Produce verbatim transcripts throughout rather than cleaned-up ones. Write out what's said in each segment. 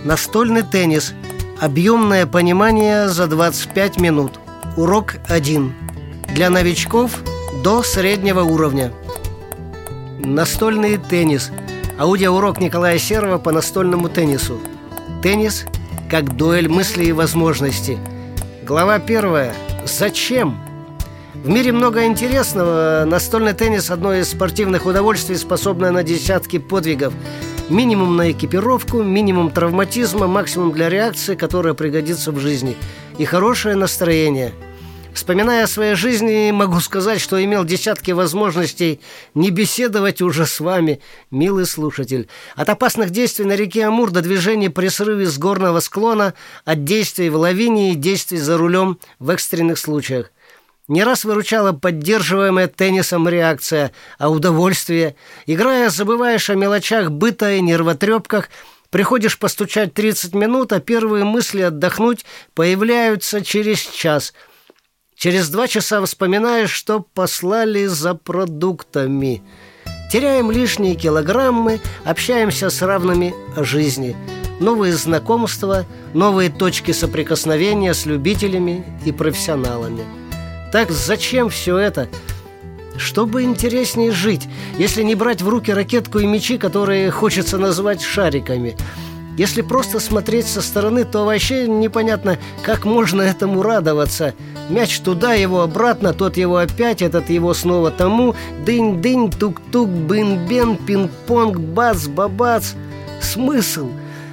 Настольный теннис. Объемное понимание за двадцать пять минут. Урок один. Для новичков до среднего уровня. Настольный теннис. Аудиоурок Николая Серова по настольному теннису. Теннис как дуэль мыслей и возможностей. Глава первая. Зачем? В мире много интересного. Настольный теннис – одно из спортивных удовольствий, способное на десятки подвигов. Минимум на экипировку, минимум травматизма, максимум для реакции, которая пригодится в жизни. И хорошее настроение. Вспоминая о своей жизни, могу сказать, что имел десятки возможностей не беседовать уже с вами, милый слушатель. От опасных действий на реке Амур до движений при срыве с горного склона, от действий в лавине и действий за рулем в экстренных случаях. Не раз выручала поддерживаемая теннисом реакция, а удовольствие. Играя, забываешь о мелочах быта и нервотрепках, приходишь постучать тридцать минут, а первые мысли отдохнуть появляются через час. Через два часа вспоминаешь, что послали за продуктами. Теряем лишние килограммы, общаемся с равными о жизни. Новые знакомства, новые точки соприкосновения с любителями и профессионалами. Так зачем все это? Чтобы интереснее жить, если не брать в руки ракетку и мячи, которые хочется назвать шариками. Если просто смотреть со стороны, то вообще непонятно, как можно этому радоваться. Мяч туда, его обратно, тот его опять, этот его снова тому. Дынь-дынь, тук-тук, бын-бен, пинг-понг, бац-бабац. Смысл?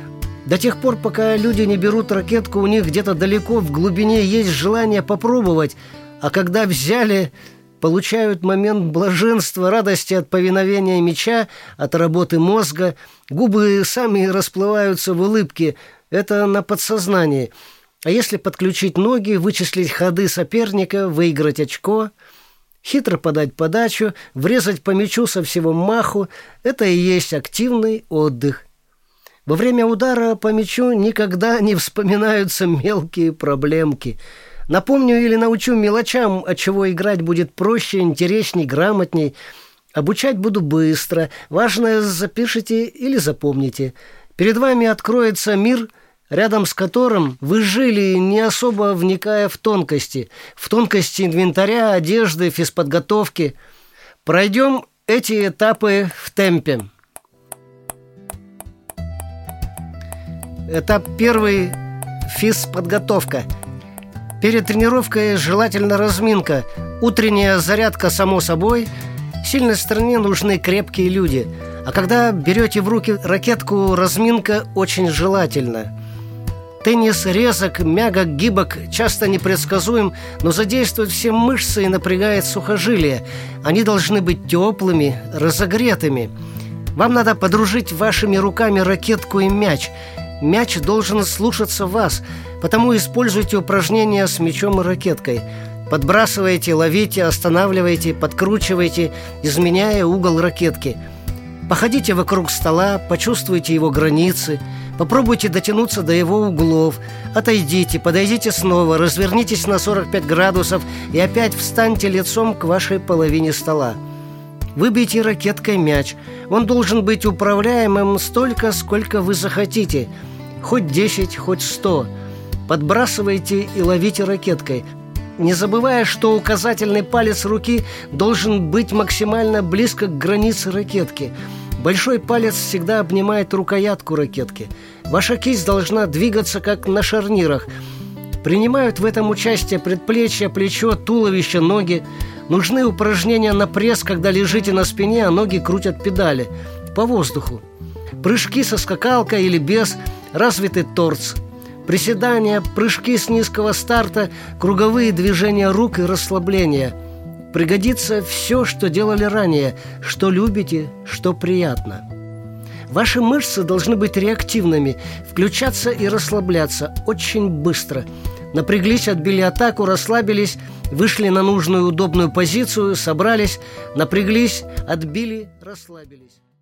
До тех пор, пока люди не берут ракетку, у них где-то далеко в глубине есть желание попробовать. А когда взяли, получают момент блаженства, радости от повиновения мяча, от работы мозга. Губы сами расплываются в улыбке. Это на подсознании. А если подключить ноги, вычислить ходы соперника, выиграть очко, хитро подать подачу, врезать по мячу со всего маху, это и есть активный отдых. Во время удара по мячу никогда не вспоминаются мелкие проблемки. Напомню или научу мелочам, отчего играть будет проще, интересней, грамотней. Обучать буду быстро. Важное запишите или запомните. Перед вами откроется мир, рядом с которым вы жили, не особо вникая в тонкости. В тонкости инвентаря, одежды, физподготовки. Пройдем эти этапы в темпе. Этап первый – физподготовка. Перед тренировкой желательно разминка. Утренняя зарядка, само собой. Сильной стороне нужны крепкие люди. А когда берете в руки ракетку, разминка очень желательна. Теннис резок, мягок, гибок, часто непредсказуем, но задействует все мышцы и напрягает сухожилия. Они должны быть теплыми, разогретыми. Вам надо подружить вашими руками ракетку и мяч. Мяч должен слушаться вас, потому используйте упражнения с мячом и ракеткой. Подбрасывайте, ловите, останавливайте, подкручивайте, изменяя угол ракетки. Походите вокруг стола, почувствуйте его границы, попробуйте дотянуться до его углов. Отойдите, подойдите снова, развернитесь на сорок пять градусов и опять встаньте лицом к вашей половине стола. Выбейте ракеткой мяч. Он должен быть управляемым столько, сколько вы захотите. Хоть десять, хоть сто. Подбрасывайте и ловите ракеткой, не забывая, что указательный палец руки должен быть максимально близко к границе ракетки. Большой палец всегда обнимает рукоятку ракетки. Ваша кисть должна двигаться, как на шарнирах. Принимают в этом участие предплечье, плечо, туловище, ноги. Нужны упражнения на пресс, когда лежите на спине, а ноги крутят педали. По воздуху. Прыжки со скакалкой или без, развитый торс. Приседания, прыжки с низкого старта, круговые движения рук и расслабление. Пригодится все, что делали ранее, что любите, что приятно. Ваши мышцы должны быть реактивными, включаться и расслабляться очень быстро. Напряглись, отбили атаку, расслабились, вышли на нужную удобную позицию, собрались, напряглись, отбили, расслабились.